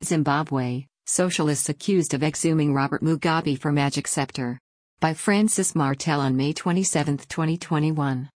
Zimbabwe, socialists accused of exhuming Robert Mugabe for magic scepter. By Francis Martel on May 27, 2021.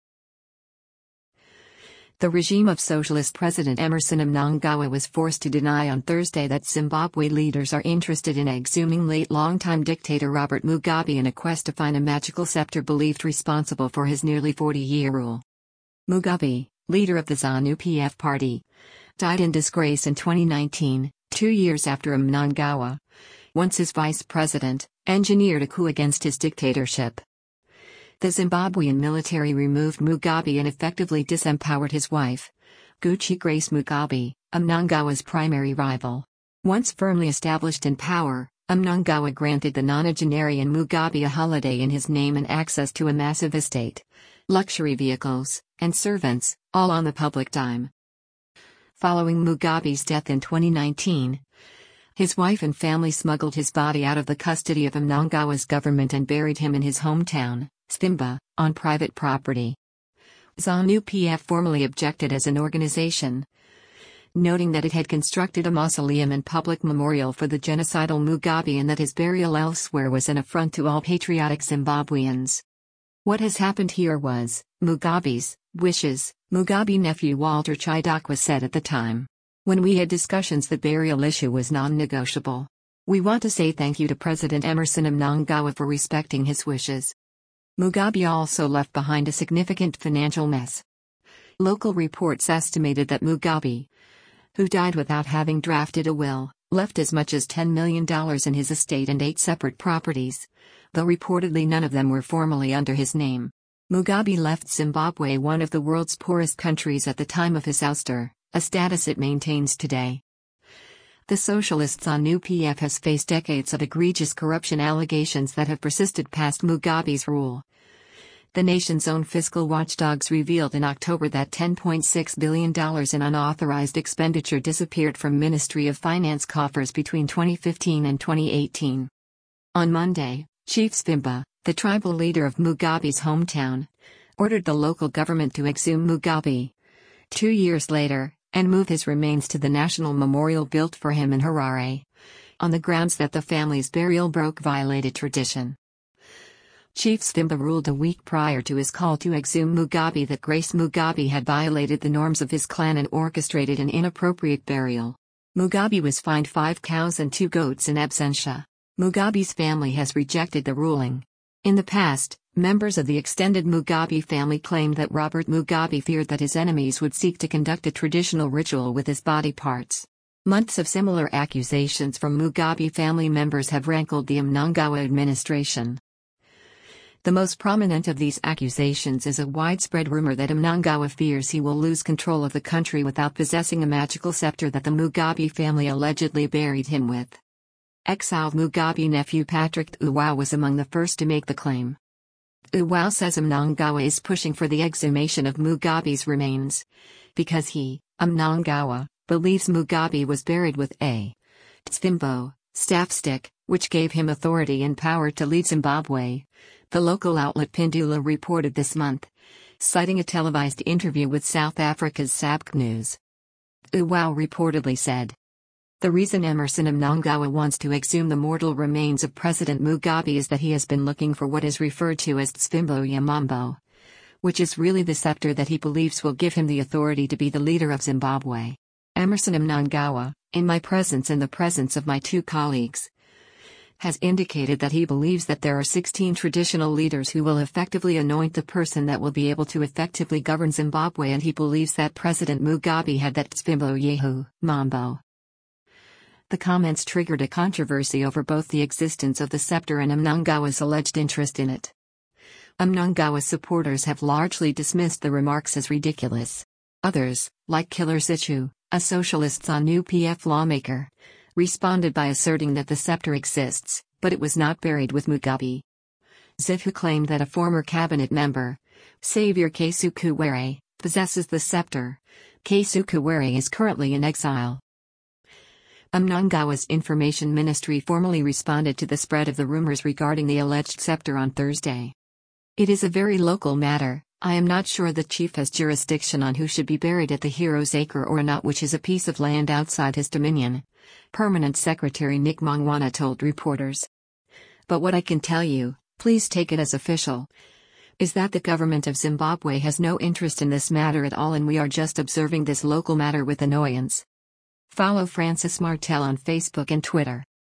The regime of Socialist President Emmerson Mnangagwa was forced to deny on Thursday that Zimbabwe leaders are interested in exhuming late longtime dictator Robert Mugabe in a quest to find a magical scepter believed responsible for his nearly 40-year rule. Mugabe, leader of the ZANU-PF party, died in disgrace in 2019, 2 years after Mnangagwa, once his vice president, engineered a coup against his dictatorship. The Zimbabwean military removed Mugabe and effectively disempowered his wife, Guchi Grace Mugabe, Mnangagwa's primary rival. Once firmly established in power, Mnangagwa granted the nonagenarian Mugabe a holiday in his name and access to a massive estate, luxury vehicles, and servants, all on the public dime. Following Mugabe's death in 2019, his wife and family smuggled his body out of the custody of Mnangagwa's government and buried him in his hometown, Svimba, on private property. ZANU-PF formally objected as an organization, noting that it had constructed a mausoleum and public memorial for the genocidal Mugabe and that his burial elsewhere was an affront to all patriotic Zimbabweans. What has happened here was Mugabe's wishes, Mugabe nephew Walter Chidokwa said at the time. When we had discussions, the burial issue was non-negotiable. We want to say thank you to President Emmerson Mnangagwa for respecting his wishes. Mugabe also left behind a significant financial mess. Local reports estimated that Mugabe, who died without having drafted a will, left as much as $10 million in his estate and 8 separate properties, though reportedly none of them were formally under his name. Mugabe left Zimbabwe one of the world's poorest countries at the time of his ouster, a status it maintains today. The socialist ZANU-PF has faced decades of egregious corruption allegations that have persisted past Mugabe's rule. The nation's own fiscal watchdogs revealed in October that $10.6 billion in unauthorized expenditure disappeared from Ministry of Finance coffers between 2015 and 2018. On Monday, Chief Svimba, the tribal leader of Mugabe's hometown, ordered the local government to exhume Mugabe 2 years later, and move his remains to the national memorial built for him in Harare, on the grounds that the family's burial violated tradition. Chief Svimba ruled a week prior to his call to exhume Mugabe that Grace Mugabe had violated the norms of his clan and orchestrated an inappropriate burial. Mugabe was fined 5 cows and 2 goats in absentia. Mugabe's family has rejected the ruling. In the past, members of the extended Mugabe family claimed that Robert Mugabe feared that his enemies would seek to conduct a traditional ritual with his body parts. Months of similar accusations from Mugabe family members have rankled the Mnangagwa administration. The most prominent of these accusations is a widespread rumor that Mnangagwa fears he will lose control of the country without possessing a magical scepter that the Mugabe family allegedly buried him with. Exiled Mugabe nephew Patrick Uwau was among the first to make the claim. Uwau says Mnangagwa is pushing for the exhumation of Mugabe's remains, because he, Mnangagwa, believes Mugabe was buried with a tsvimbo, staff stick, which gave him authority and power to lead Zimbabwe, the local outlet Pindula reported this month, citing a televised interview with South Africa's SABC News. Uwau reportedly said, "The reason Emmerson Mnangagwa wants to exhume the mortal remains of President Mugabe is that he has been looking for what is referred to as tsvimbo ya mambo, which is really the scepter that he believes will give him the authority to be the leader of Zimbabwe. Emmerson Mnangagwa, in my presence and the presence of my 2 colleagues, has indicated that he believes that there are 16 traditional leaders who will effectively anoint the person that will be able to effectively govern Zimbabwe, and he believes that President Mugabe had that tsvimbo ya mambo." The comments triggered a controversy over both the existence of the scepter and Mnangagwa's alleged interest in it. Mnangagwa's supporters have largely dismissed the remarks as ridiculous. Others, like Killer Zichu, a socialist ZANU-PF lawmaker, responded by asserting that the scepter exists, but it was not buried with Mugabe. Zichu claimed that a former cabinet member, Xavier Kasukuwere, possesses the scepter. Kasukuwere is currently in exile. Mnangagwa's information ministry formally responded to the spread of the rumors regarding the alleged scepter on Thursday. "It is a very local matter," I am not sure the chief has jurisdiction on who should be buried at the Heroes Acre or not, which is a piece of land outside his dominion, Permanent Secretary Nick Mangwana told reporters. But what I can tell you, please take it as official, is that the government of Zimbabwe has no interest in this matter at all, and we are just observing this local matter with annoyance. Follow Francis Martel on Facebook and Twitter.